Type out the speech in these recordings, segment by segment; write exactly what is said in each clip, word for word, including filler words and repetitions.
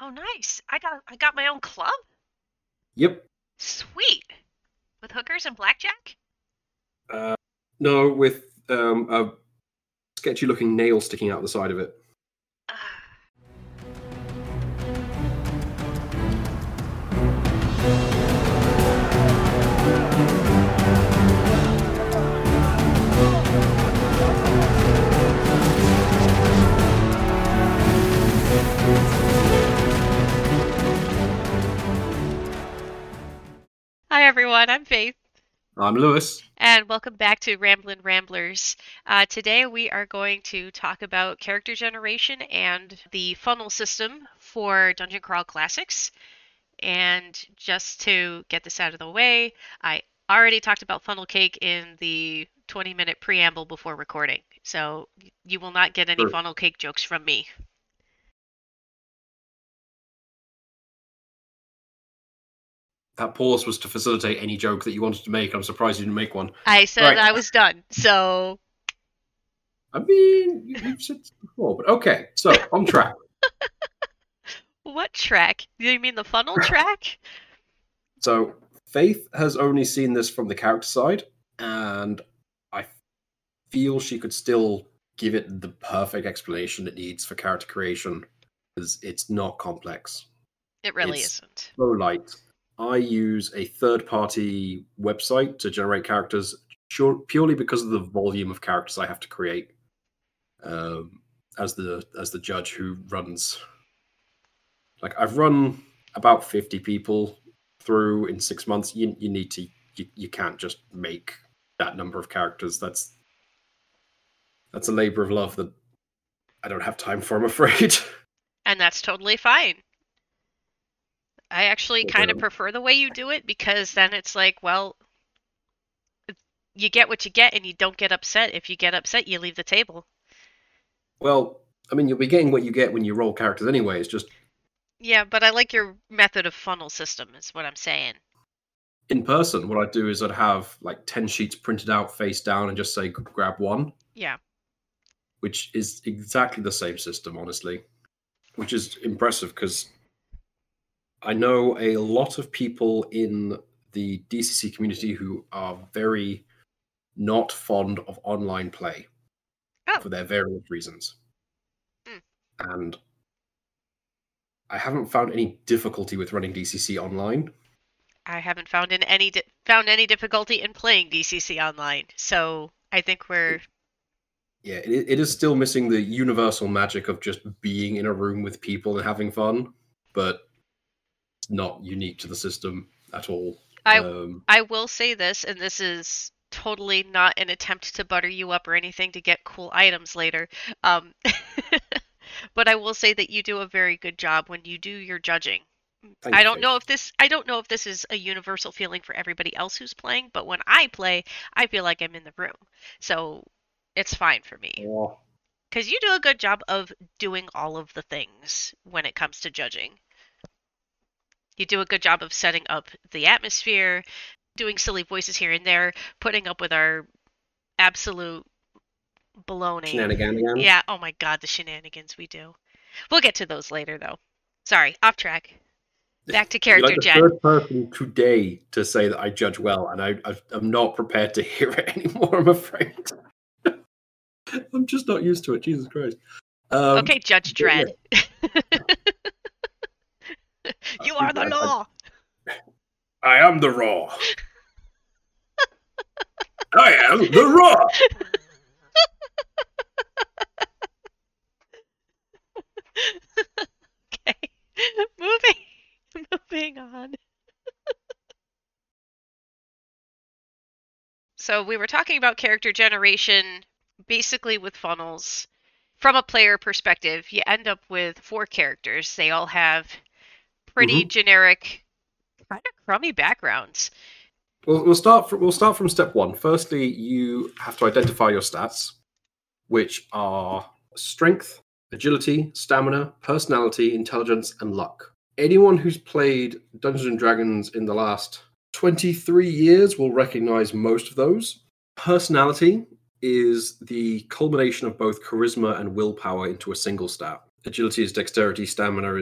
Oh, nice. I got I got my own club. Yep. Sweet. With hookers and blackjack? Uh, no, with um, a sketchy-looking nail sticking out the side of it. Hi everyone, I'm Faith, I'm Lewis. and welcome back to Ramblin' Ramblers. Uh, today we are going to talk about character generation and the funnel system for Dungeon Crawl Classics. And just to get this out of the way, I already talked about funnel cake in the twenty minute preamble before recording, so you will not get any True. funnel cake jokes from me. That pause was to facilitate any joke that you wanted to make. I'm surprised you didn't make one. I said Right. I was done, so I mean, you, you've said this before, but okay. So, on track. what track? Do you mean the funnel track? So, Faith has only seen this from the character side, and I feel she could still give it the perfect explanation it needs for character creation, because it's not complex. It really It's isn't. so light. I use a third-party website to generate characters sure, purely because of the volume of characters I have to create. Um, as the as the judge who runs, like I've run about fifty people through in six months. You you need to you, you can't just make that number of characters. That's that's a labor of love that I don't have time for, I'm afraid. And that's totally fine. I actually But, kind of um, prefer the way you do it because then it's like, well, you get what you get and you don't get upset. If you get upset, you leave the table. well, I mean, you'll be getting what you get when you roll characters anyway. It's just Yeah, but I like your method of funnel system, is what I'm saying. in person. What I'd do is I'd have like ten sheets printed out face down and just say grab one, Yeah. which is exactly the same system, honestly, which is impressive because I know a lot of people in the D C C community who are very not fond of online play Oh. for their various reasons. Mm. And I haven't found any difficulty with running D C C online. I haven't found in any di- found any difficulty in playing D C C online, so I think we're Yeah, it, it is still missing the universal magic of just being in a room with people and having fun, but it's not unique to the system at all. I Um, I will say this, and this is totally not an attempt to butter you up or anything to get cool items later. Um, but I will say that you do a very good job when you do your judging. thank I you, don't know Faith. if this I don't know if this is a universal feeling for everybody else who's playing, but when I play, I feel like I'm in the room. So it's fine for me. Oh, Cuz you do a good job of doing all of the things when it comes to judging. You do a good job of setting up the atmosphere, doing silly voices here and there, putting up with our absolute baloney. shenanigans. Yeah, oh my god, the shenanigans we do. We'll get to those later though. Sorry, off track. Back to You're like character the gen. third person today to say that I judge well, and I, I I'm not prepared to hear it anymore. I'm afraid. I'm just not used to it. Jesus Christ. Um, Okay, Judge but yeah, Dredd. You are the I, I, law. I am the Raw. I am the Raw. Okay. Moving moving on. So we were talking about character generation basically with funnels. From a player perspective, you end up with four characters. They all have pretty Mm-hmm. generic, kind of crummy backgrounds. We'll, we'll start from we'll start from step one. Firstly, you have to identify your stats, which are strength, agility, stamina, personality, intelligence, and luck. Anyone who's played Dungeons and Dragons in the last twenty-three years will recognize most of those. Personality is the culmination of both charisma and willpower into a single stat. Agility is dexterity, stamina is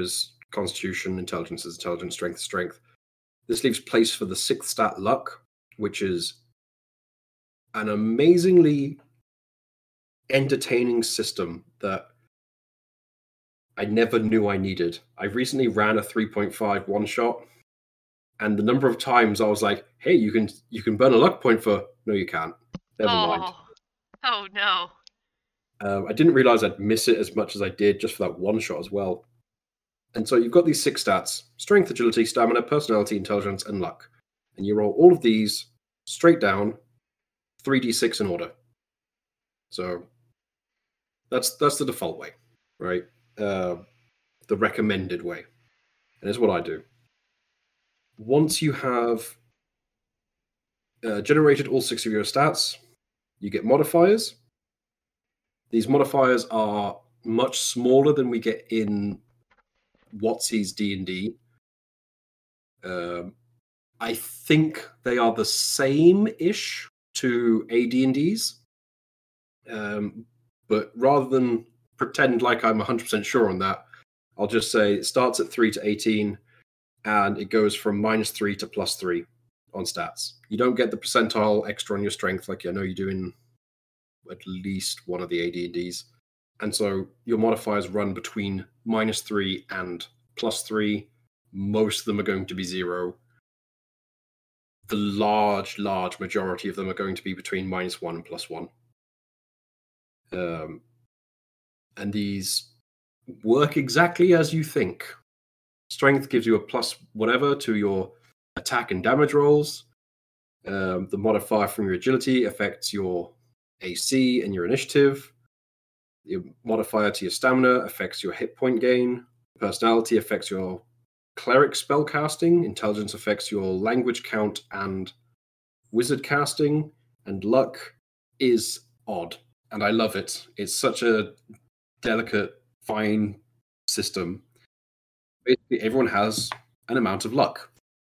Constitution, Intelligence is Intelligence, Strength is Strength. This leaves place for the sixth stat, Luck, which is an amazingly entertaining system that I never knew I needed. I recently ran a three point five one shot, and the number of times I was like, "Hey, you can you can burn a luck point for." No, you can't. Never oh. mind. Oh no. Um, I didn't realize I'd miss it as much as I did just for that one shot as well. And so you've got these six stats: strength, agility, stamina, personality, intelligence, and luck. And you roll all of these straight down, three d six in order. So that's that's the default way, right? Uh, the recommended way. And it's what I do. Once you have uh, generated all six of your stats, you get modifiers. These modifiers are much smaller than we get in WotC's D and D. Um, I think they are the same-ish to A D and D's. Um, but rather than pretend like I'm one hundred percent sure on that, I'll just say it starts at three to eighteen, and it goes from minus three to plus three on stats. You don't get the percentile extra on your strength like I know you do in at least one of the A D and D's. And so your modifiers run between minus three and plus three. Most of them are going to be zero. The large, large majority of them are going to be between minus one and plus one. Um, and these work exactly as you think. Strength gives you a plus whatever to your attack and damage rolls. Um, the modifier from your agility affects your A C and your initiative. The modifier to your stamina affects your hit point gain. Personality affects your cleric spell casting. Intelligence affects your language count and wizard casting. And luck is odd. And I love it. It's such a delicate, fine system. Basically, everyone has an amount of luck.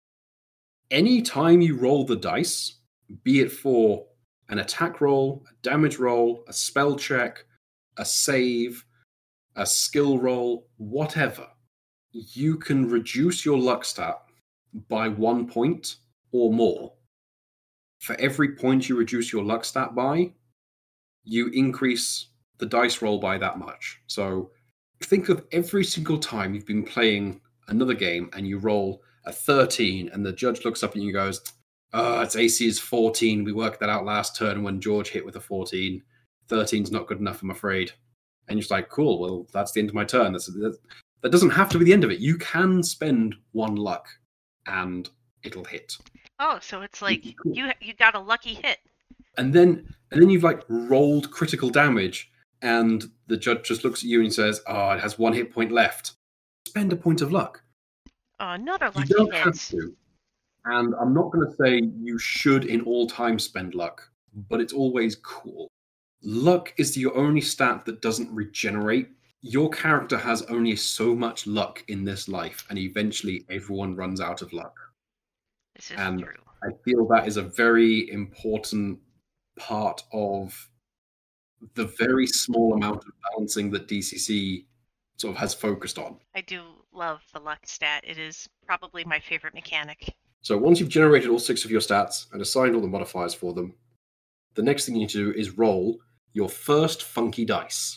Anytime you roll the dice, be it for an attack roll, a damage roll, a spell check, a save, a skill roll, whatever, you can reduce your luck stat by one point or more. For every point you reduce your luck stat by, you increase the dice roll by that much. So think of every single time you've been playing another game and you roll a thirteen and the judge looks up at you and goes, oh, its A C is fourteen. We worked that out last turn when George hit with a fourteen. thirteen's not good enough, I'm afraid. And you're just like, cool, well, that's the end of my turn. That's, that, that doesn't have to be the end of it. You can spend one luck and it'll hit. Oh, so it's like cool. you you got a lucky hit. And then and then you've like rolled critical damage and the judge just looks at you and says, oh, it has one hit point left. Spend a point of luck. Oh, another lucky hit. You don't hit. have to. And I'm not going to say you should in all time spend luck, but it's always cool. Luck is the only stat that doesn't regenerate. Your character has only so much luck in this life, and eventually everyone runs out of luck. This is and true. I feel that is a very important part of the very small amount of balancing that D C C sort of has focused on. I do love the luck stat. It is probably my favorite mechanic. So once you've generated all six of your stats and assigned all the modifiers for them, the next thing you need to do is roll your first funky dice.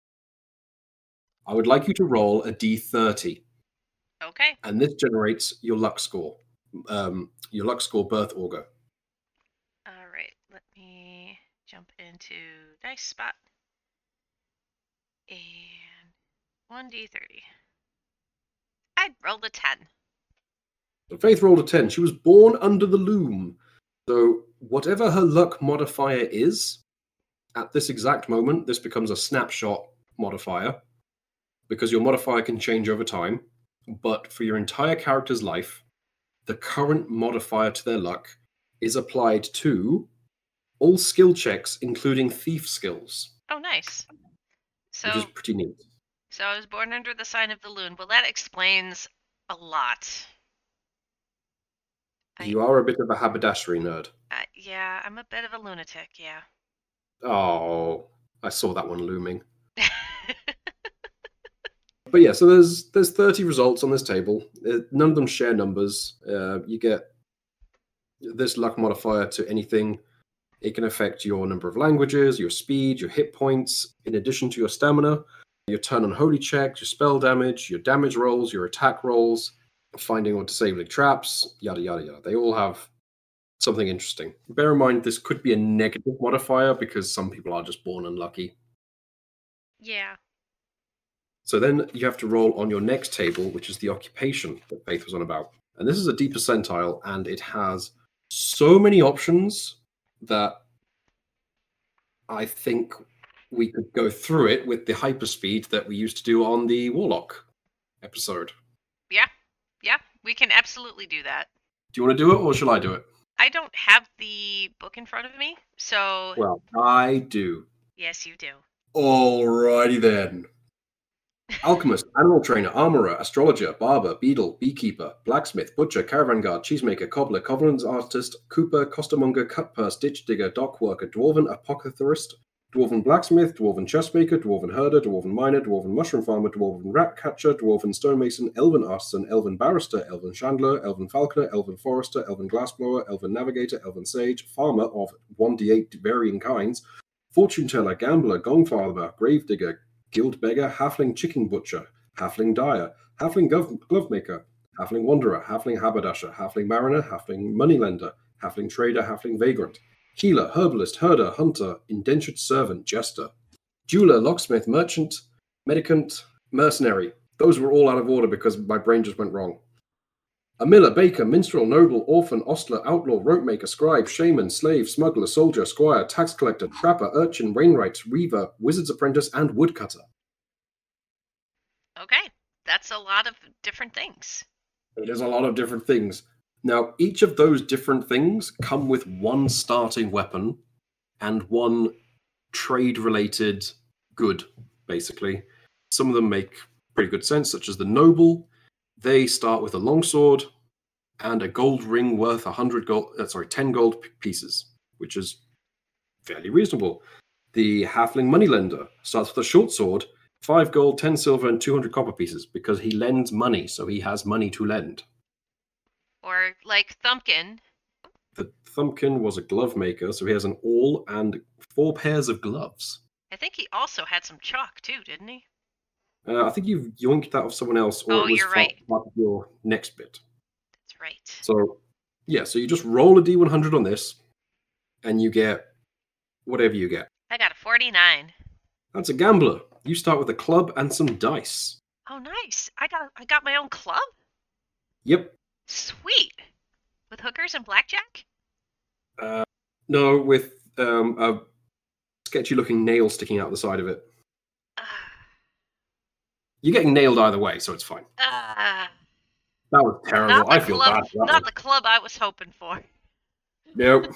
I would like you to roll a d thirty. Okay. And this generates your luck score. Um, your luck score birth augur. All right. Let me jump into dice spot. And one d thirty. I rolled a ten. So Faith rolled a ten. She was born under the loom. So whatever her luck modifier is, at this exact moment, this becomes a snapshot modifier because your modifier can change over time. But for your entire character's life, the current modifier to their luck is applied to all skill checks, including thief skills. Oh, nice. So, which is pretty neat. So I was born under the sign of the loon. Well, that explains a lot. You I, are a bit of a haberdashery nerd. Uh, yeah, I'm a bit of a lunatic, yeah. Oh, I saw that one looming. but yeah, so there's there's thirty results on this table. Uh, none of them share numbers. Uh, you get this luck modifier to anything. It can affect your number of languages, your speed, your hit points, in addition to your stamina, your turn on holy checks, your spell damage, your damage rolls, your attack rolls, finding or disabling traps, yada, yada, yada. They all have something interesting. Bear in mind, this could be a negative modifier because some people are just born unlucky. Yeah. So then you have to roll on your next table, which is the occupation that Faith was on about. And this is a D percentile, and it has so many options that I think we could go through it with the hyperspeed that we used to do on the Warlock episode. Yeah. Yeah. We can absolutely do that. Do you want to do it, or shall I do it? I don't have the book in front of me, so... Well, I do. Yes, you do. Alrighty then. Alchemist, animal trainer, armorer, astrologer, barber, beadle, beekeeper, blacksmith, butcher, caravan guard, cheesemaker, cobbler, covenant artist, cooper, costermonger, cutpurse, ditch digger, dock worker, dwarven apothecarist, dwarven blacksmith, dwarven chestmaker, dwarven herder, dwarven miner, dwarven mushroom farmer, dwarven rat catcher, dwarven stonemason, elven artisan, elven barrister, elven chandler, elven falconer, elven forester, elven glassblower, elven navigator, elven sage, farmer of one d eight varying kinds, fortune teller, gambler, gongfather, gravedigger, guild beggar, halfling chicken butcher, halfling dyer, halfling glove, glove maker, halfling wanderer, halfling haberdasher, halfling mariner, halfling moneylender, halfling trader, halfling vagrant, healer, herbalist, herder, hunter, indentured servant, jester, jeweler, locksmith, merchant, medicant, mercenary. Those were all out of order because my brain just went wrong. A miller, baker, minstrel, noble, orphan, ostler, outlaw, rope maker, scribe, shaman, slave, smuggler, soldier, squire, tax collector, trapper, urchin, wainwright, weaver, wizard's apprentice, and woodcutter. Okay, that's a lot of different things. It is a lot of different things. Now, each of those different things come with one starting weapon and one trade-related good, basically. Some of them make pretty good sense, such as the noble. They start with a longsword and a gold ring worth a hundred gold. Uh, sorry, ten gold p- pieces, which is fairly reasonable. The halfling moneylender starts with a short sword, five gold, ten silver, and two hundred copper pieces, because he lends money, so he has money to lend. Or like Thumpkin. The Thumpkin was a glove maker, so he has an awl and four pairs of gloves. I think he also had some chalk too, didn't he? Uh, I think you've yoinked that off someone else, or Oh, it was you're part, right. part of your next bit. That's right. So, yeah, so you just roll a d one hundred on this, and you get whatever you get. I got a forty-nine. That's a gambler. You start with a club and some dice. Oh, nice. I got I got my own club? Yep. Sweet. With hookers and blackjack? Uh, no, with um, a sketchy-looking nail sticking out the side of it. Uh, You're getting nailed either way, so it's fine. uh, That was terrible. not the I feel club, bad for that Not one. the club I was hoping for. Nope.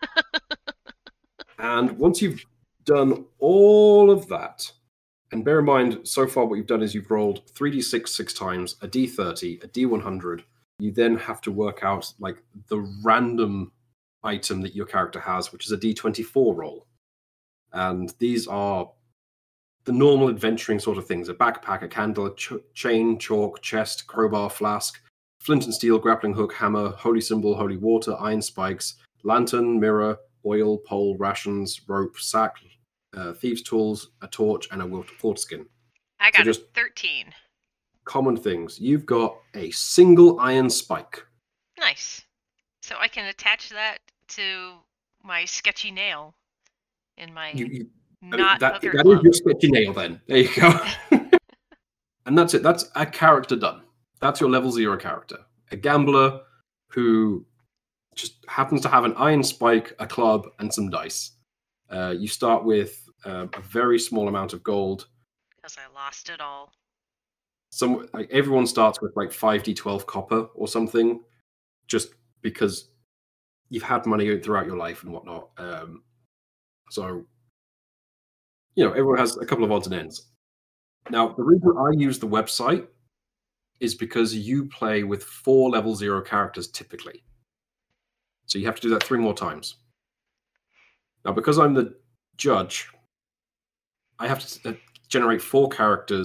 And once you've done all of that, and bear in mind, so far what you've done is you've rolled three d six six times, a d thirty, a d one hundred. You then have to work out like the random item that your character has, which is a d twenty-four roll. And these are the normal adventuring sort of things: a backpack, a candle, a ch- chain, chalk, chest, crowbar, flask, flint and steel, grappling hook, hammer, holy symbol, holy water, iron spikes, lantern, mirror, oil, pole, rations, rope, sack, uh, thieves' tools, a torch, and a water skin. I got So just a thirteen. common things. You've got a single iron spike. Nice. So I can attach that to my sketchy nail in my You, you, not that hooker that club. is your sketchy nail then. There you go. And that's it. That's a character done. That's your level zero character. A gambler who just happens to have an iron spike, a club, and some dice. Uh, you start with uh, a very small amount of gold. Because I lost it all. Some like everyone starts with like five d twelve copper or something, just because you've had money throughout your life and whatnot. Um, so, you know, everyone has a couple of odds and ends. Now, the reason I use the website is because you play with four level zero characters typically. So you have to do that three more times. Now, because I'm the judge, I have to uh, generate four characters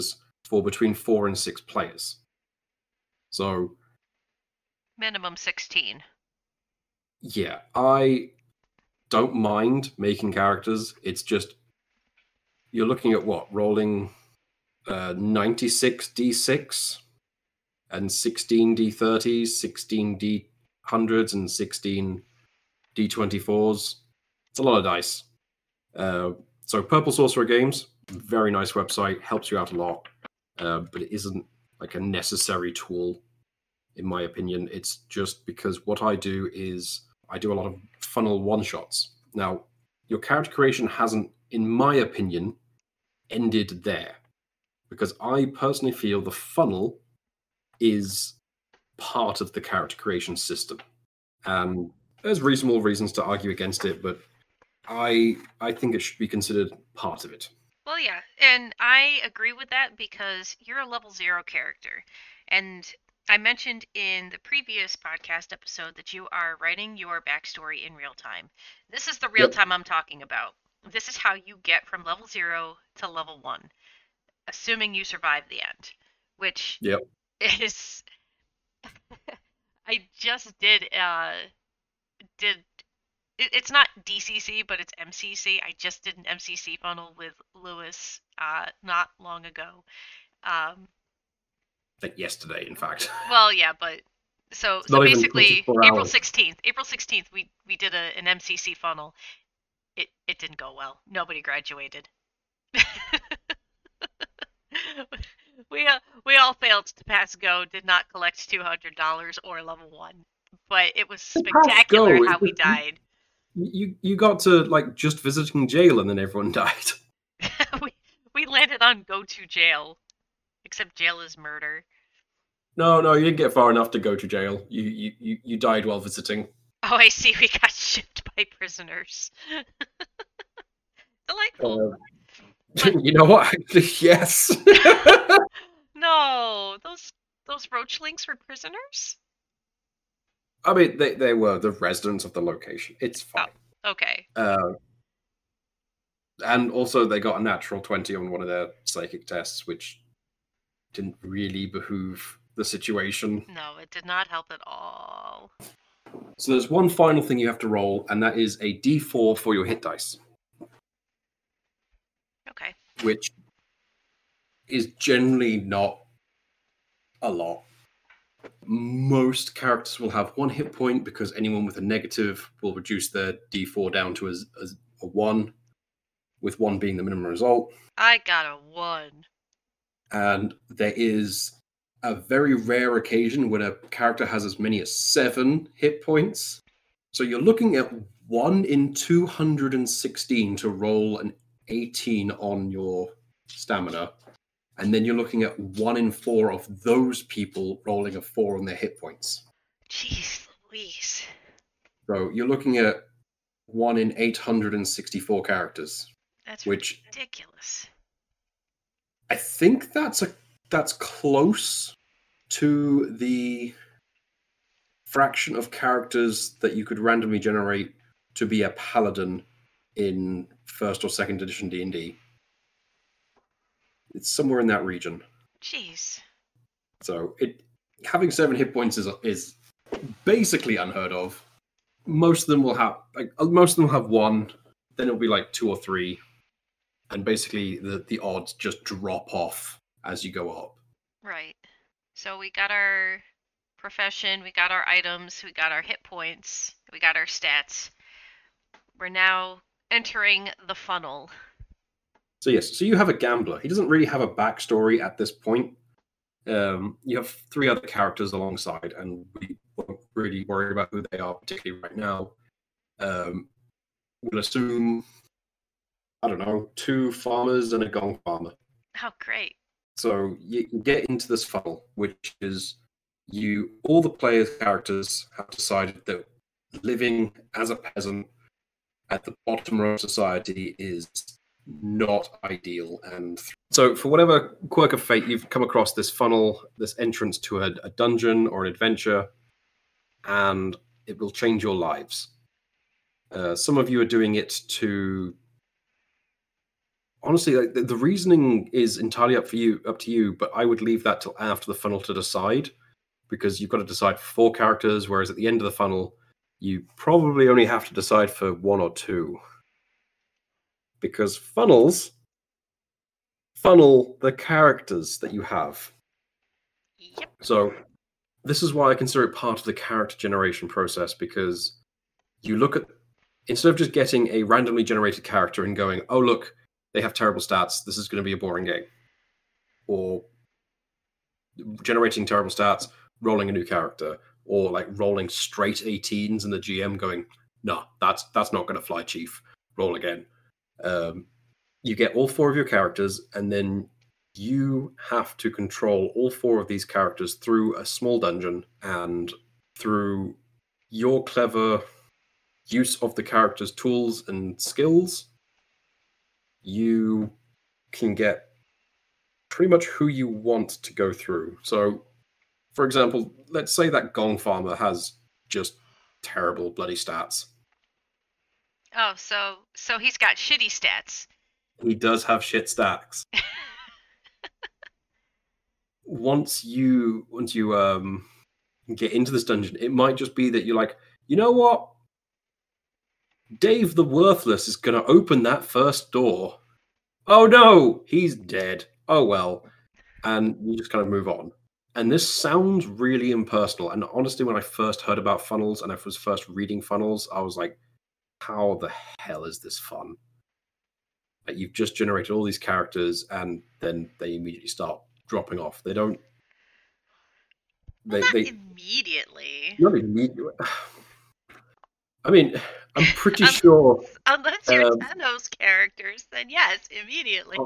for between four and six players. So minimum sixteen. Yeah, I don't mind making characters. It's just you're looking at what rolling uh, ninety-six d six and sixteen d thirties, sixteen d hundreds, and sixteen d twenty-fours. It's a lot of dice. Uh, so Purple Sorcerer Games, very nice website, helps you out a lot, uh, but it isn't like a necessary tool, in my opinion. It's just because what I do is I do a lot of funnel one-shots. Now, your character creation hasn't, in my opinion, ended there, because I personally feel the funnel is part of the character creation system. And there's reasonable reasons to argue against it, but I I think it should be considered part of it. Well, yeah, and I agree with that because you're a level zero character. And I mentioned in the previous podcast episode that you are writing your backstory in real time. This is the real Yep. time I'm talking about. This is how you get from level zero to level one, assuming you survive the end, which Yep. is. I just did uh did it, it's not D C C, but it's M C C. I just did an M C C funnel with Lewis uh not long ago. Um, Like yesterday, in fact. well, yeah, but so so Not even basically twenty-four April hours. sixteenth, April sixteenth, we we did a, an M C C funnel. It it didn't go well. Nobody graduated. we uh, we all failed to pass go. Did not collect two hundred dollars or level one, but it was spectacular go, how it we was- died. You you got to like just visiting jail and then everyone died. we we landed on go to jail, except jail is murder. No, no, you didn't get far enough to go to jail. You you you, you died while visiting. Oh, I see. We got shipped by prisoners. Delightful. Uh, you know what? Yes. No, those those roachlings were prisoners. I mean, they, they were the residents of the location. It's fine. Okay. Uh, and also, they got a natural twenty on one of their psychic tests, which didn't really behoove the situation. No, it did not help at all. So there's one final thing you have to roll, and that is a d four for your hit dice, Okay. which is generally not a lot. Most characters will have one hit point because anyone with a negative will reduce their d four down to as, as a one, with one being the minimum result. I got a one. And there is a very rare occasion when a character has as many as seven hit points. So you're looking at one in two hundred sixteen to roll an eighteen on your stamina. And then you're looking at one in four of those people rolling a four on their hit points. Jeez Louise. So you're looking at one in eight hundred sixty-four characters. That's which ridiculous. I think that's a that's close to the fraction of characters that you could randomly generate to be a paladin in first or second edition D and D. It's somewhere in that region. Jeez. So it having seven hit points is is basically unheard of. Most of them will have like most of them will have one. Then it'll be like two or three, and basically the the odds just drop off as you go up. Right. So we got our profession, we got our items, we got our hit points, we got our stats. We're now entering the funnel. So yes, so you have a gambler. He doesn't really have a backstory at this point. Um, you have three other characters alongside, and we won't really worry about who they are particularly right now. Um, we'll assume, I don't know, two farmers and a gong farmer. Oh, great. So you get into this funnel, which is you. All the players' characters have decided that living as a peasant at the bottom of society is not ideal. And so for whatever quirk of fate you've come across this funnel, this entrance to a, a dungeon or an adventure, and it will change your lives. Uh, some of you are doing it to, I don't know, get into this funnel, which is you. All the players' characters have decided that living as a peasant at the bottom of society is not ideal. And so for whatever quirk of fate you've come across this funnel, this entrance to a, a dungeon or an adventure, and it will change your lives. Uh, some of you are doing it to honestly, like, the, the reasoning is entirely up for you, up to you. But I would leave that till after the funnel to decide, because you've got to decide for four characters, whereas at the end of the funnel, you probably only have to decide for one or two. Because funnels funnel the characters that you have. Yep. So this is why I consider it part of the character generation process, because you look at, instead of just getting a randomly generated character and going, oh, look, they have terrible stats, this is going to be a boring game. Or generating terrible stats, rolling a new character, or like rolling straight eighteens and the G M going, no, that's that's not going to fly, Chief. Roll again. Um, you get all four of your characters, and then you have to control all four of these characters through a small dungeon, and through your clever use of the character's tools and skills, you can get pretty much who you want to go through. So, for example, let's say that Gong Farmer has just terrible bloody stats. Oh, so so he's got shitty stats. He does have shit stats. once you once you um get into this dungeon, it might just be that you're like, you know what? Dave the Worthless is going to open that first door. Oh no, he's dead. Oh well. And you just kind of move on. And this sounds really impersonal. And honestly, when I first heard about funnels and I was first reading funnels, I was like, how the hell is this fun? Like, you've just generated all these characters and then they immediately start dropping off. They don't. Well, They, not they immediately. not immediately. I mean, I'm pretty Um, sure. Unless you're um, Thanos characters, then yes, immediately.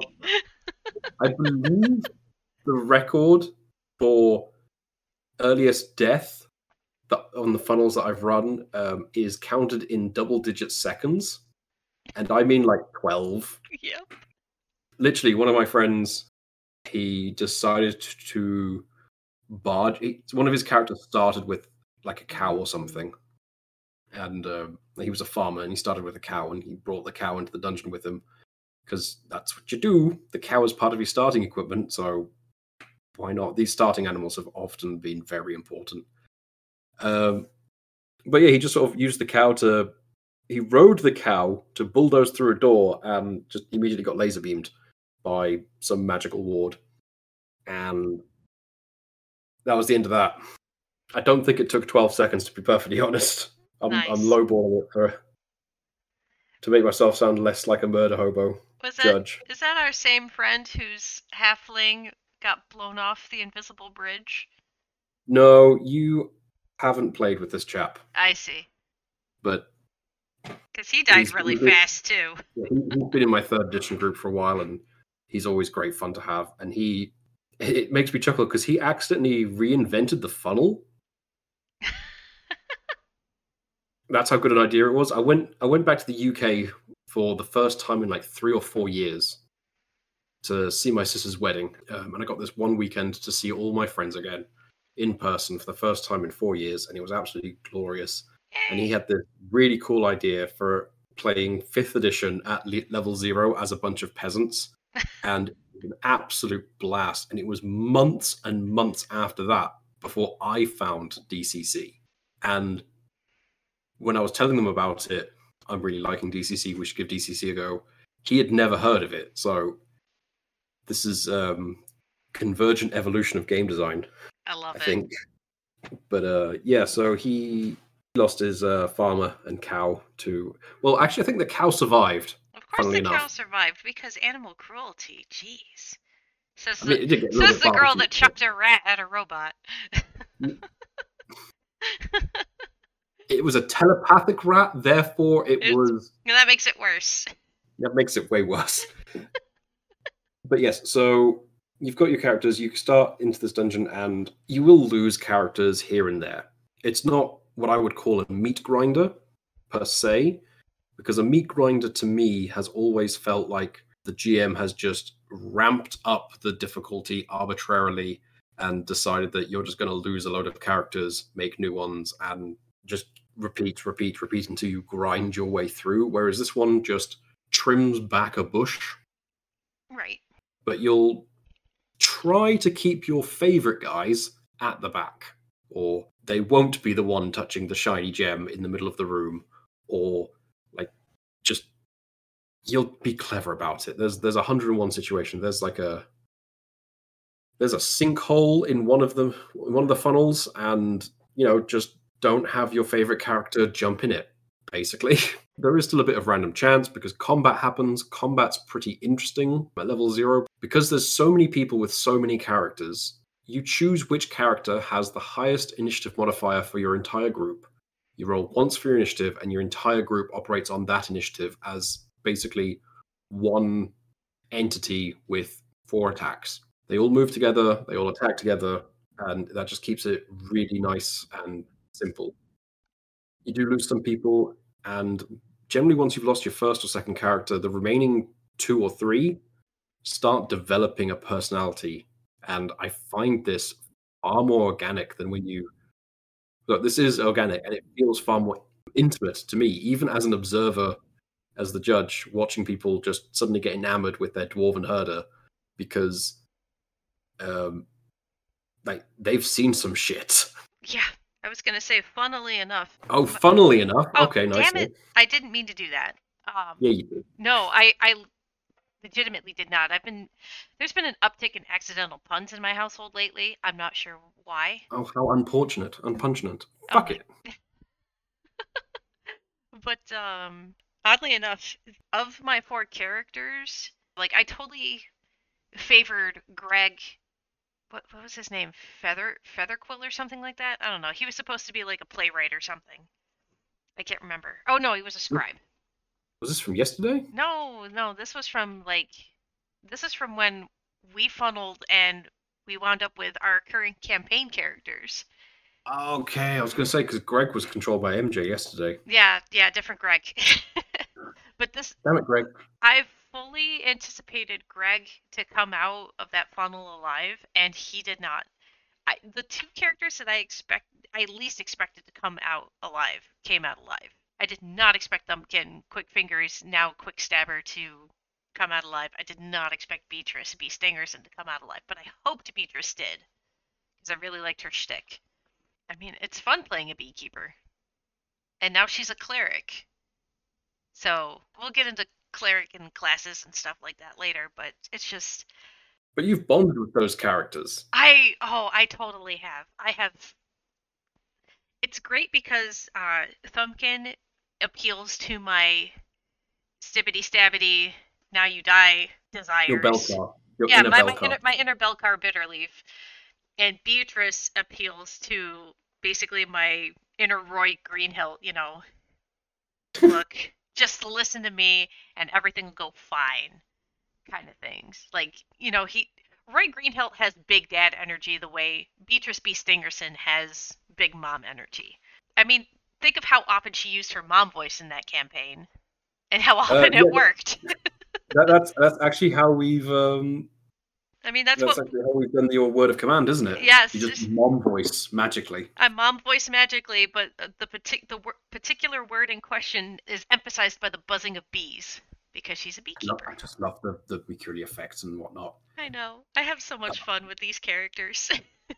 I believe the record for earliest death that, on the funnels that I've run um, is counted in double-digit seconds, and I mean like twelve. Yep. Literally, one of my friends, he decided to barge. He, one of his characters started with like a cow or something, and uh, he was a farmer, and he started with a cow, and he brought the cow into the dungeon with him, because that's what you do. The cow is part of your starting equipment, so why not? These starting animals have often been very important. Um, but yeah, he just sort of used the cow to. He rode the cow to bulldoze through a door and just immediately got laser beamed by some magical ward. And that was the end of that. I don't think it took twelve seconds, to be perfectly honest. I'm, Nice. I'm lowballing it for to make myself sound less like a murder hobo Was that judge. is that our same friend whose halfling got blown off the invisible bridge? No, you haven't played with this chap, I see. but Because he died He's- really he- fast too. yeah, he, he's been in my third edition group for a while, and he's always great fun to have. And he, it makes me chuckle because he accidentally reinvented the funnel. That's how good an idea it was. I went, I went back to the U K for the first time in like three or four years to see my sister's wedding, um, and I got this one weekend to see all my friends again in person for the first time in four years, and it was absolutely glorious. And he had this really cool idea for playing fifth edition at le- level zero as a bunch of peasants, and an absolute blast. And it was months and months after that before I found D C C. And when I was telling them about it, I'm really liking D C C, we should give D C C a go. He had never heard of it, so this is um, convergent evolution of game design, I love I it. think. But uh, yeah, so he lost his uh, farmer and cow to. Well, actually, I think the cow survived. Of course, Funnily the cow enough. survived because animal cruelty. Jeez. Says I mean, the, it did get a little says bit the girl barbecued, that but- chucked a rat at a robot. It was a telepathic rat, therefore it It's- was. that makes it worse. That makes it way worse. But yes, so you've got your characters. You start into this dungeon, and you will lose characters here and there. It's not what I would call a meat grinder per se, because a meat grinder to me has always felt like the G M has just ramped up the difficulty arbitrarily and decided that you're just going to lose a load of characters, make new ones, and just repeat, repeat, repeat until you grind your way through. Whereas this one just trims back a bush Right. But you'll try to keep your favorite guys at the back, or they won't be the one touching the shiny gem in the middle of the room, or like just you'll be clever about it. There's there's a hundred and one situation. There's like a there's a sinkhole in one of the one of the funnels, and you know just don't have your favorite character jump in it. Basically, there is still a bit of random chance because combat happens. Combat's pretty interesting at level zero because there's so many people with so many characters. You choose which character has the highest initiative modifier for your entire group. You roll once for your initiative, and your entire group operates on that initiative as basically one entity with four attacks. They all move together, they all attack together, and that just keeps it really nice and simple. You do lose some people, and generally once you've lost your first or second character, the remaining two or three start developing a personality. And I find this far more organic than when you look, this is organic and it feels far more intimate to me, even as an observer, as the judge, watching people just suddenly get enamored with their dwarven herder because um like they've seen some shit. Yeah, I was gonna say, funnily enough. Oh, funnily enough. Oh, Okay, nice. Damn it! I didn't mean to do that. Um, Yeah, you did. No, I, I legitimately did not. I've been there's been an uptick in accidental puns in my household lately. I'm not sure why. Oh, how unfortunate. Unpunishment. Oh Fuck my- it. But um, oddly enough, of my four characters, like I totally favored Greg. What what was his name? Feather Featherquill or something like that. I don't know. He was supposed to be like a playwright or something. I can't remember. Oh no, he was a scribe. Was this from yesterday? No, no, this was from like this is from when we funneled and we wound up with our current campaign characters. Okay, I was going to say because Greg was controlled by M J yesterday. Yeah, yeah, different Greg. But this, Damn it, Greg. I fully anticipated Greg to come out of that funnel alive, and he did not. I, the two characters that I expect, I least expected to come out alive, came out alive. I did not expect Thumbkin, Quick Fingers, now Quick Stabber to come out alive. I did not expect Beatrice, B. Stangerson, to come out alive, but I hoped Beatrice did, because I really liked her shtick. I mean, it's fun playing a beekeeper. And now she's a cleric. So we'll get into cleric and classes and stuff like that later, but it's just... But you've bonded with those characters. I, oh, I totally have. I have... It's great because uh, Thumbkin appeals to my stibbity stabbity, now you die desires. Your Belcar. Your yeah, inner my, Belcar. my, inner, my inner Belcar Bitterleaf. And Beatrice appeals to basically my inner Roy Greenhill, you know, look, just listen to me and everything will go fine kind of things. Like, you know, he Roy Greenhill has big dad energy the way Beatrice B. Stangerson has big mom energy. I mean, think of how often she used her mom voice in that campaign and how often Uh, yeah. it worked. that, that's that's actually how we've um I mean, that's, that's what actually how we've done your word of command, isn't it? Yes. You just mom voice magically. I mom voice magically, but the partic- the wor- particular word in question is emphasized by the buzzing of bees because she's a I, love, beekeeper. I just love the, the peculiar effects and whatnot. I know. I have so much fun with these characters.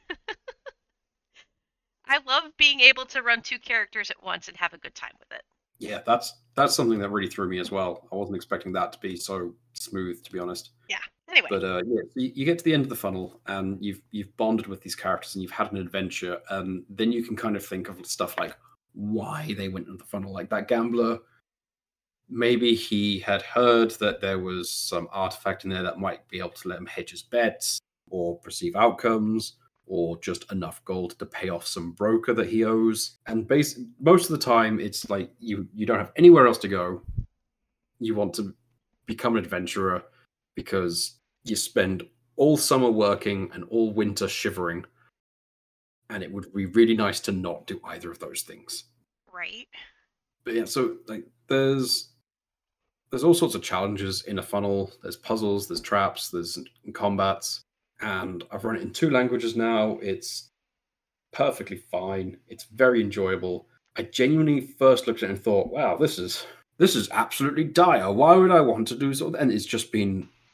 I love being able to run two characters at once and have a good time with it. Yeah, that's that's something that really threw me as well. I wasn't expecting that to be so smooth, to be honest. Yeah. Anyway. But uh, yeah, so you, you get to the end of the funnel, and you've you've bonded with these characters, and you've had an adventure, and then you can kind of think of stuff like why they went into the funnel. Like that gambler, maybe he had heard that there was some artifact in there that might be able to let him hedge his bets or perceive outcomes, or just enough gold to pay off some broker that he owes. And base, most of the time, it's like you you don't have anywhere else to go. You want to become an adventurer because you spend all summer working and all winter shivering, and it would be really nice to not do either of those things. Right. But yeah, so like there's there's all sorts of challenges in a funnel. There's puzzles, there's traps, there's combats, and I've run it in two languages now. It's perfectly fine. It's very enjoyable. I genuinely first looked at it and thought, wow, this is this is absolutely dire. Why would I want to do so? And it's just been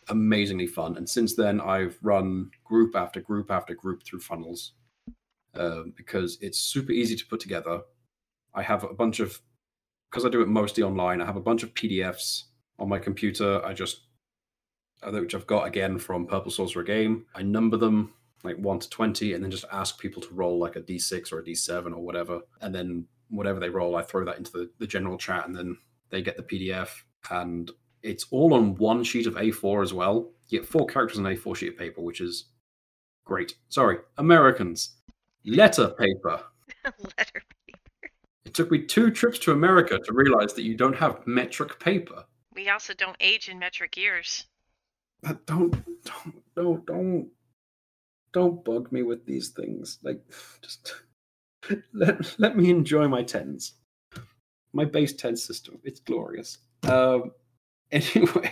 amazingly fun. And since then, I've run group after group after group through funnels uh, because it's super easy to put together. I have a bunch of, because I do it mostly online, I have a bunch of P D Fs on my computer. I just, which I've got again from Purple Sorcerer Game. I number them like one to twenty and then just ask people to roll like a d six or a d seven or whatever. And then whatever they roll, I throw that into the, the general chat and then they get the P D F. And it's all on one sheet of A four as well. You get four characters on an A four sheet of paper, which is great. Sorry, Americans. Letter paper. Letter paper. It took me two trips to America to realize that you don't have metric paper. We also don't age in metric years. But don't, don't, don't, don't, don't bug me with these things. Like, just let, let me enjoy my tens. My base ten system. It's glorious. Um, anyway.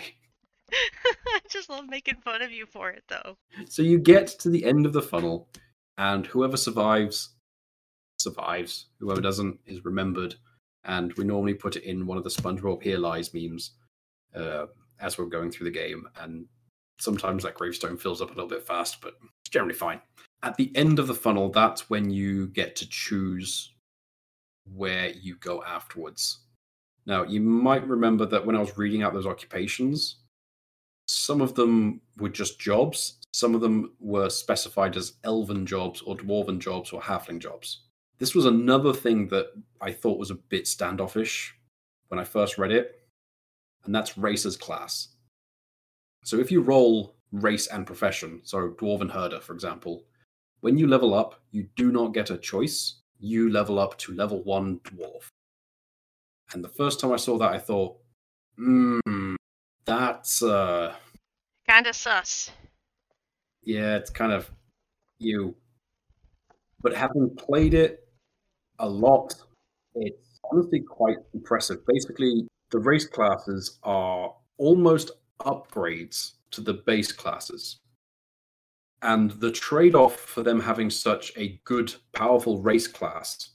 I just love making fun of you for it, though. So you get to the end of the funnel, and whoever survives, survives. Whoever doesn't is remembered. And we normally put it in one of the SpongeBob Here Lies memes uh, as we're going through the game. And sometimes that gravestone fills up a little bit fast, but it's generally fine. At the end of the funnel, that's when you get to choose where you go afterwards. Now, you might remember that when I was reading out those occupations, some of them were just jobs. Some of them were specified as elven jobs or dwarven jobs or halfling jobs. This was another thing that I thought was a bit standoffish when I first read it, and that's race as class. So if you roll race and profession, so dwarven herder, for example, when you level up, you do not get a choice. You level up to level one dwarf. And the first time I saw that, I thought, hmm, that's uh kind of sus. Yeah, it's kind of you. But having played it a lot, it's honestly quite impressive. Basically, the race classes are almost upgrades to the base classes. And the trade-off for them having such a good, powerful race class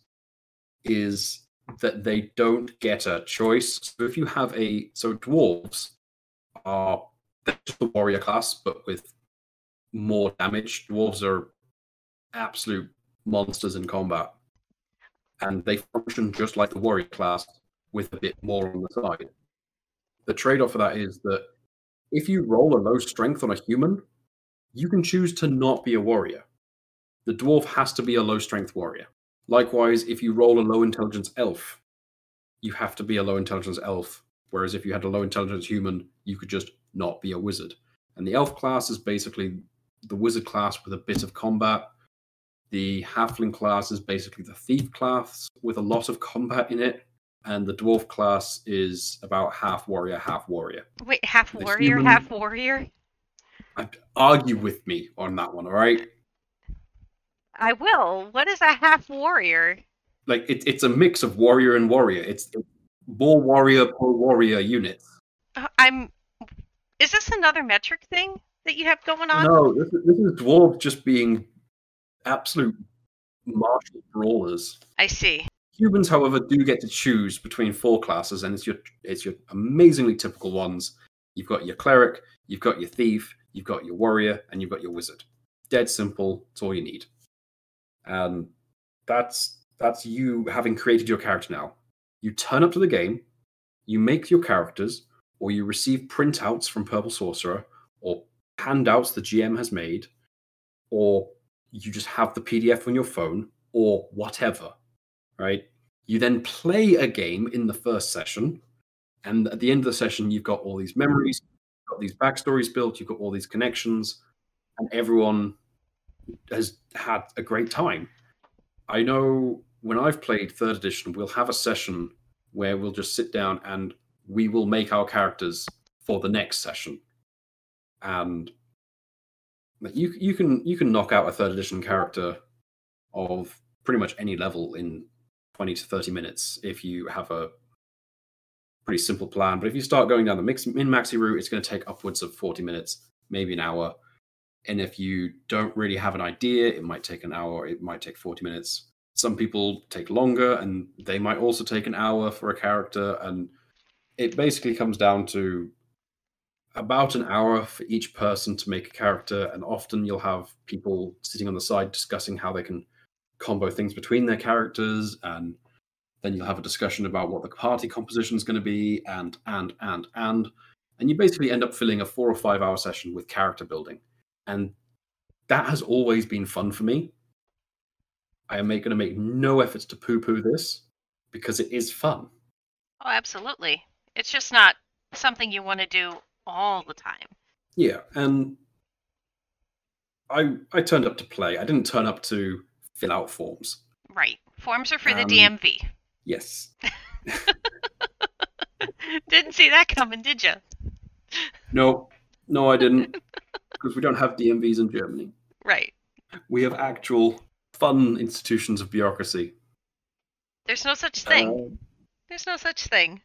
is that they don't get a choice. So if you have a... So dwarves are just the warrior class, but with more damage. Dwarves are absolute monsters in combat. And they function just like the warrior class with a bit more on the side. The trade-off for that is that if you roll a low strength on a human, you can choose to not be a warrior. The dwarf has to be a low strength warrior. Likewise, if you roll a low intelligence elf, you have to be a low intelligence elf. Whereas if you had a low intelligence human, you could just not be a wizard. And the elf class is basically the wizard class with a bit of combat. The halfling class is basically the thief class with a lot of combat in it. And the dwarf class is about half warrior, half warrior. Wait, half The warrior, human- half warrior? Argue with me on that one, all right? I will. What is a half warrior? Like, it, it's a mix of warrior and warrior. It's, it's more warrior per warrior units. Uh, I'm. Is this another metric thing that you have going on? No, this is, this is dwarves just being absolute martial brawlers. I see. Humans, however, do get to choose between four classes, and it's your it's your amazingly typical ones. You've got your cleric, you've got your thief, you've got your warrior, and you've got your wizard. Dead simple. It's all you need. And that's that's you having created your character now. You turn up to the game, you make your characters, or you receive printouts from Purple Sorcerer, or handouts the G M has made, or you just have the P D F on your phone, or whatever, right? You then play a game in the first session, and at the end of the session, you've got all these memories, you've got these backstories built, you've got all these connections, and everyone has had a great time. I know when I've played third edition, we'll have a session where we'll just sit down and we will make our characters for the next session. And you you can you can knock out a third edition character of pretty much any level in twenty to thirty minutes if you have a pretty simple plan. But if you start going down the mix, min-maxi route, it's going to take upwards of forty minutes, maybe an hour. And if you don't really have an idea, it might take an hour, it might take forty minutes. Some people take longer, and they might also take an hour for a character. And it basically comes down to about an hour for each person to make a character, and often you'll have people sitting on the side discussing how they can combo things between their characters, and then you'll have a discussion about what the party composition is going to be, and and and and and you basically end up filling a four or five hour session with character building, and that has always been fun for me. I am going to make no efforts to poo-poo this because it is fun. Oh, absolutely. It's just not something you want to do all the time. Yeah, and I I turned up to play. I didn't turn up to fill out forms. Right. Forms are for the Um, D M V. Yes. Didn't see that coming, did you? No, no, I didn't, because we don't have D M Vs in Germany. Right. We have actual fun institutions of bureaucracy. There's no such thing. Uh, There's no such thing.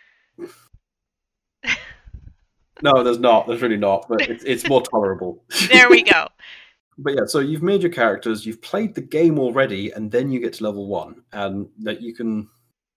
No, there's not. There's really not, but it's, it's more tolerable. There we go. But yeah, so you've made your characters, you've played the game already, and then you get to level one, and that you can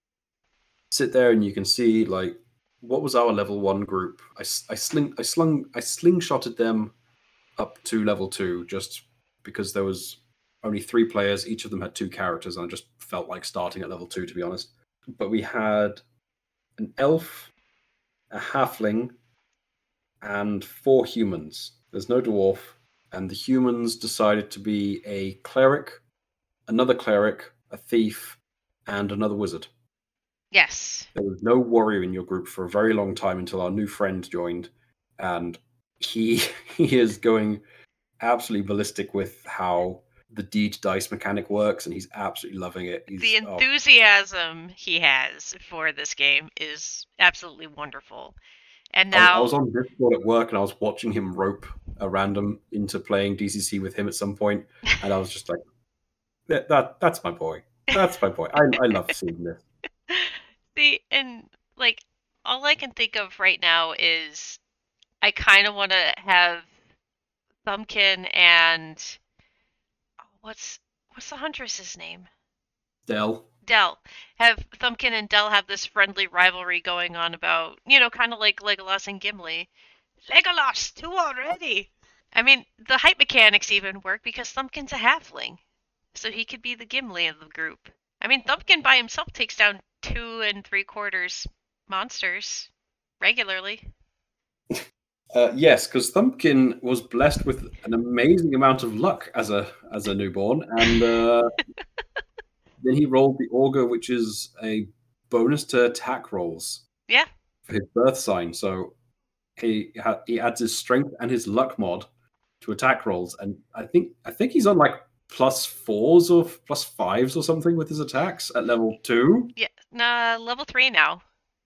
sit there and you can see, like, what was our level one group? I, I sling I slung I slingshotted them up to level two just because there was only three players. Each of them had two characters, and I just felt like starting at level two, to be honest. But we had an elf, a halfling, and four humans. There's no dwarf, and the humans decided to be a cleric, another cleric, a thief, and another wizard. Yes. There was no warrior in your group for a very long time until our new friend joined, and he he is going absolutely ballistic with how the deed dice mechanic works, and he's absolutely loving it. He's, the enthusiasm oh. he has for this game is absolutely wonderful. And now I was on Discord at work, and I was watching him rope a random into playing D C C with him at some point, and I was just like, that, that that's my boy. That's my boy. I, I love seeing this. See, and like all I can think of right now is I kind of want to have Thumbkin and oh, what's what's the huntress's name? Dell. Dell. Have Thumbkin and Dell have this friendly rivalry going on about, you know, kind of like Legolas and Gimli. Legolas, two already! I mean, the height mechanics even work because Thumbkin's a halfling. So he could be the Gimli of the group. I mean, Thumbkin by himself takes down two and three quarters monsters regularly. Uh, yes, because Thumbkin was blessed with an amazing amount of luck as a as a newborn, and uh, then he rolled the augur, which is a bonus to attack rolls. Yeah. For his birth sign, so he ha- he adds his strength and his luck mod to attack rolls, and I think I think he's on like plus fours or plus fives or something with his attacks at level two. Yeah, nah, level three now.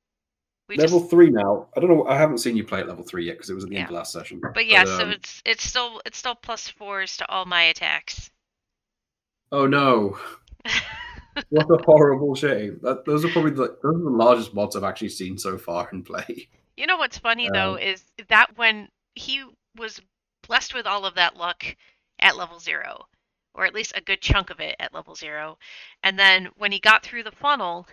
We level just... three now. I don't know. I haven't seen you play at level three yet because it was at the yeah. end of last session. But yeah, but, um, so it's it's still it's still plus fours to all my attacks. Oh no! What a horrible shame. That, those are probably the, those are the largest mods I've actually seen so far in play. You know what's funny um, though is that when he was blessed with all of that luck at level zero, or at least a good chunk of it at level zero, and then when he got through the funnel.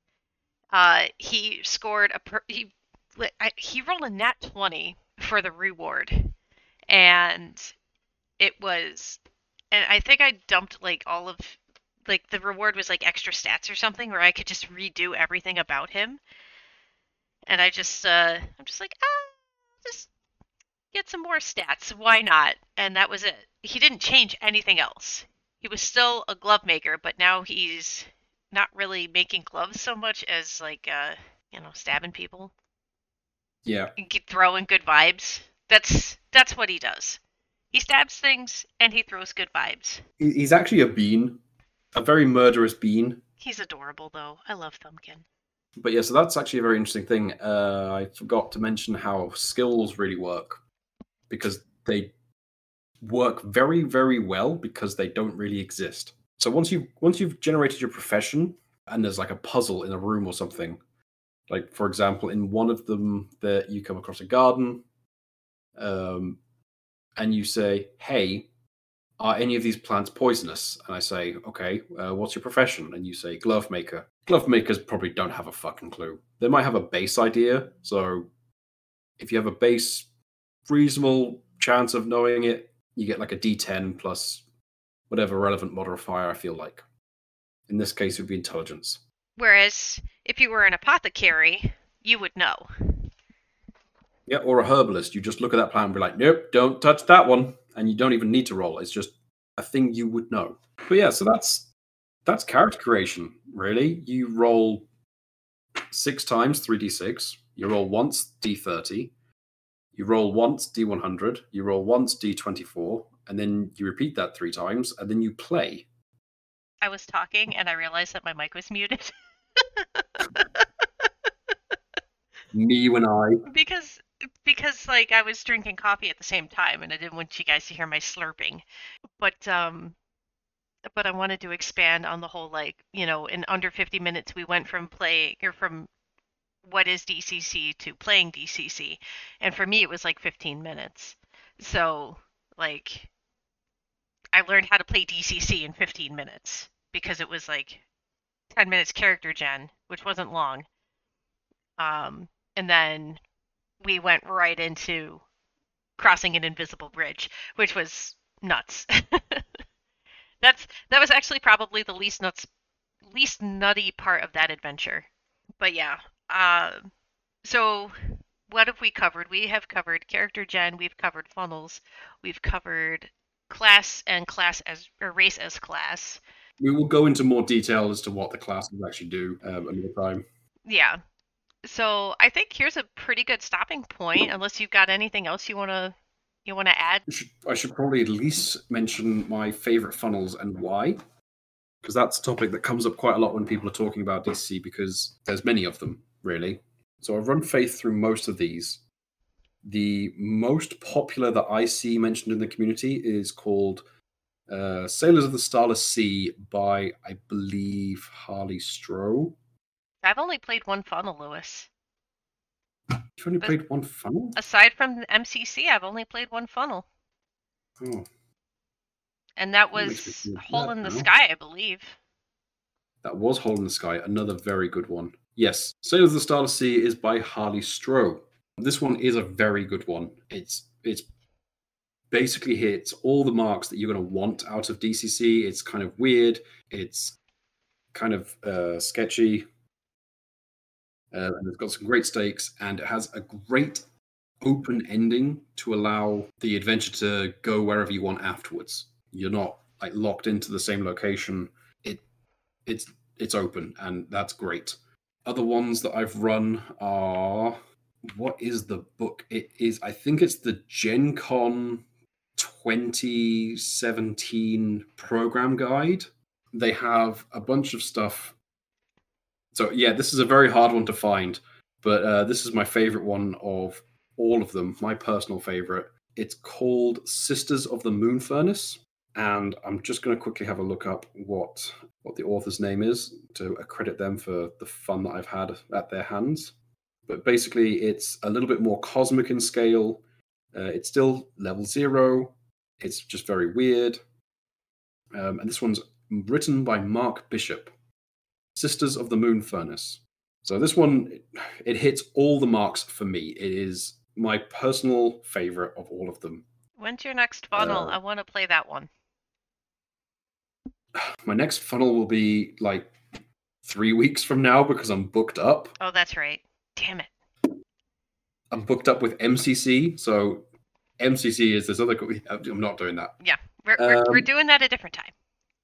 Uh, he scored a per- he he rolled a nat twenty for the reward, and it was, and I think I dumped like all of, like the reward was like extra stats or something, where I could just redo everything about him, and I just uh, I'm just like ah, just get some more stats, why not? And that was it. He didn't change anything else. He was still a glove maker, but now he's not really making gloves so much as like uh you know stabbing people. Yeah, throwing good vibes. That's that's what he does. He stabs things and he throws good vibes. He's actually a bean, a very murderous bean. He's adorable though. I love Thumbkin. But yeah, so that's actually a very interesting thing. Uh, I forgot to mention how skills really work, because they work very very well because they don't really exist. So once you once you've generated your profession and there's like a puzzle in a room or something, like for example, in one of them that you come across a garden, um, and you say, "Hey, are any of these plants poisonous?" And I say, "Okay, uh, what's your profession?" And you say, "Glove maker." Glove makers probably don't have a fucking clue. They might have a base idea, so If you have a base reasonable chance of knowing it, you get like a D ten plus whatever relevant modifier I feel like. In this case, it would be intelligence. Whereas if you were an apothecary, you would know. Yeah, or a herbalist. You just look at that plant and be like, nope, don't touch that one. And you don't even need to roll. It's just a thing you would know. But yeah, so that's that's character creation, really. You roll six times three d six. You roll once d thirty. You roll once d one hundred. You roll once d twenty-four. And then you repeat that three times. And then you play. I was talking and I realized that my mic was muted. Me, you and I. Because because like I was drinking coffee at the same time and I didn't want you guys to hear my slurping. But um but I wanted to expand on the whole, like, you know, in under fifty minutes we went from playing or from what is D C C to playing D C C. And for me it was like fifteen minutes. So, like, I learned how to play D C C in fifteen minutes because it was like ten minutes character gen, which wasn't long. Um and then we went right into crossing an invisible bridge, which was nuts. That's that was actually probably the least nuts, least nutty part of that adventure. But yeah, uh, so what have we covered? We have covered character gen. We've covered funnels. We've covered class and class as or race as class. We will go into more detail as to what the classes actually do um, another time. Yeah. So I think here's a pretty good stopping point, unless you've got anything else you wanna you wanna add. I should, I should probably at least mention my favorite funnels and why, because that's a topic that comes up quite a lot when people are talking about D C C, because there's many of them, really. So I've run Faith through most of these. The most popular that I see mentioned in the community is called uh, Sailors of the Starless Sea by, I believe, Harley Stroh. I've only played one funnel, Lewis. You've only But played one funnel? Aside from the M C C, I've only played one funnel. Oh. And that That makes me was feel Hole bad in the now. Sky, I believe. That was Hole in the Sky, another very good one. Yes, Sailors of the Starless Sea is by Harley Stroh. This one is a very good one. It's it's basically hits all the marks that you're going to want out of D C C. It's kind of weird. It's kind of uh, sketchy. Uh, and it's got some great stakes, and it has a great open ending to allow the adventure to go wherever you want afterwards. You're not like locked into the same location. It it's it's open, and that's great. Other ones that I've run are, what is the book? It is, I think it's the Gen Con twenty seventeen program guide. They have a bunch of stuff. So yeah, this is a very hard one to find, but uh, this is my favorite one of all of them, my personal favorite. It's called Sisters of the Moon Furnace, and I'm just going to quickly have a look up what what the author's name is to accredit them for the fun that I've had at their hands. But basically, it's a little bit more cosmic in scale. Uh, it's still level zero. It's just very weird. Um, and this one's written by Mark Bishop. Sisters of the Moon Furnace. So this one, it hits all the marks for me. It is my personal favorite of all of them. When's your next funnel? Uh, I want to play that one. My next funnel will be like three weeks from now because I'm booked up. Oh, that's right. Damn it. I'm booked up with M C C. So M C C is this other. I'm not doing that. Yeah, we're we're, Um, we're doing that a different time.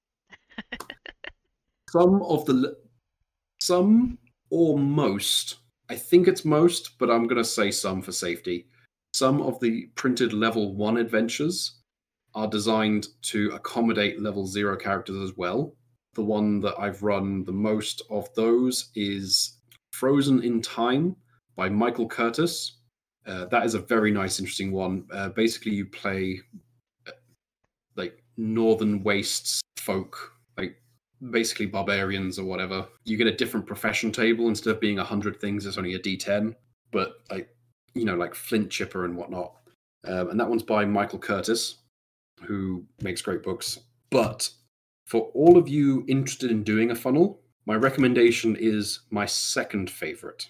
Some of the, some or most, I think it's most, but I'm going to say some for safety. Some of the printed level one adventures are designed to accommodate level zero characters as well. The one that I've run the most of those is Frozen in Time by Michael Curtis. Uh, that is a very nice, interesting one. Uh, basically, you play uh, like Northern Wastes folk, like basically barbarians or whatever. You get a different profession table. Instead of being a hundred things, it's only a D ten. But like, you know, like flint chipper and whatnot. Um, and that one's by Michael Curtis, who makes great books. But for all of you interested in doing a funnel, my recommendation is my second favorite,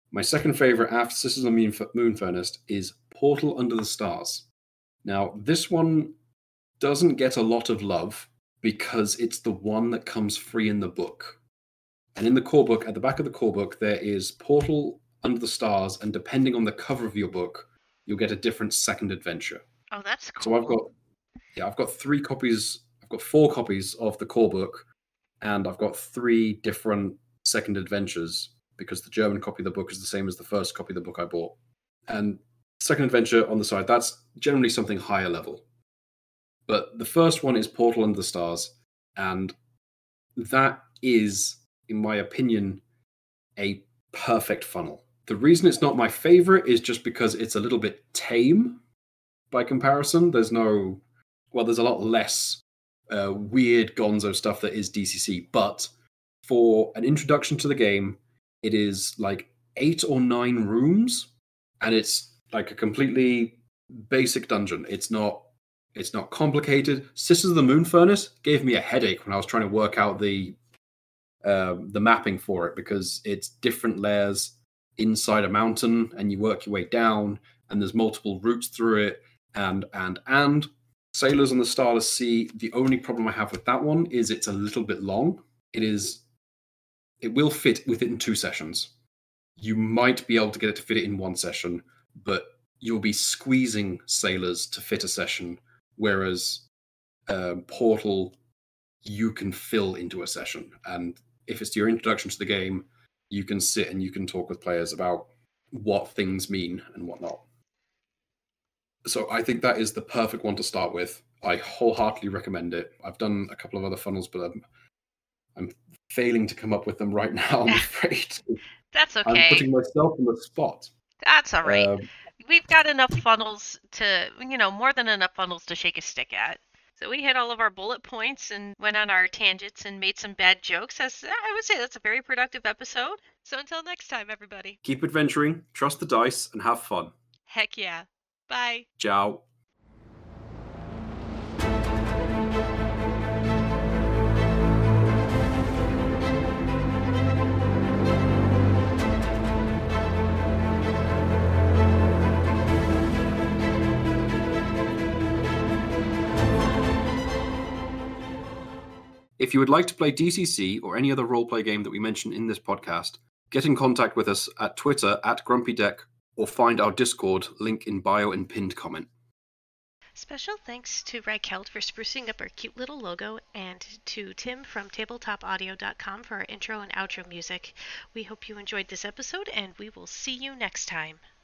My second favorite after Sisters of the Moon Furnace is Portal Under the Stars. Now, this one doesn't get a lot of love because it's the one that comes free in the book. And in the core book, at the back of the core book, there is Portal Under the Stars, and depending on the cover of your book, you'll get a different second adventure. Oh, that's cool. So I've got, yeah, I've got three copies. I've got four copies of the core book, and I've got three different second adventures because the German copy of the book is the same as the first copy of the book I bought. And second adventure on the side, that's generally something higher level. But the first one is Portal Under the Stars, and that is, in my opinion, a perfect funnel. The reason it's not my favorite is just because it's a little bit tame by comparison. There's no, well, there's a lot less uh, weird gonzo stuff that is D C C, but for an introduction to the game, it is like eight or nine rooms, and it's like a completely basic dungeon. It's not It's not complicated. Sisters of the Moon Furnace gave me a headache when I was trying to work out the uh, the mapping for it, because it's different layers inside a mountain, and you work your way down, and there's multiple routes through it, and and and Sailors on the Starless Sea. The only problem I have with that one is it's a little bit long. It is. It will fit within two sessions. You might be able to get it to fit it in one session, but you'll be squeezing Sailors to fit a session. Whereas um, Portal, you can fill into a session. And if it's your introduction to the game, you can sit and you can talk with players about what things mean and whatnot. So I think that is the perfect one to start with. I wholeheartedly recommend it. I've done a couple of other funnels, but I'm, I'm failing to come up with them right now, I'm afraid. That's okay. I'm putting myself on the spot. That's all right. Um, We've got enough funnels to, you know, more than enough funnels to shake a stick at. So we hit all of our bullet points and went on our tangents and made some bad jokes. That's, I would say that's a very productive episode. So until next time, everybody. Keep adventuring, trust the dice, and have fun. Heck yeah. Bye. Ciao. If you would like to play D C C or any other roleplay game that we mention in this podcast, get in contact with us at Twitter at GrumpyDeck or find our Discord, link in bio and pinned comment. Special thanks to Reichelt for sprucing up our cute little logo, and to Tim from tabletop audio dot com for our intro and outro music. We hope you enjoyed this episode, and we will see you next time.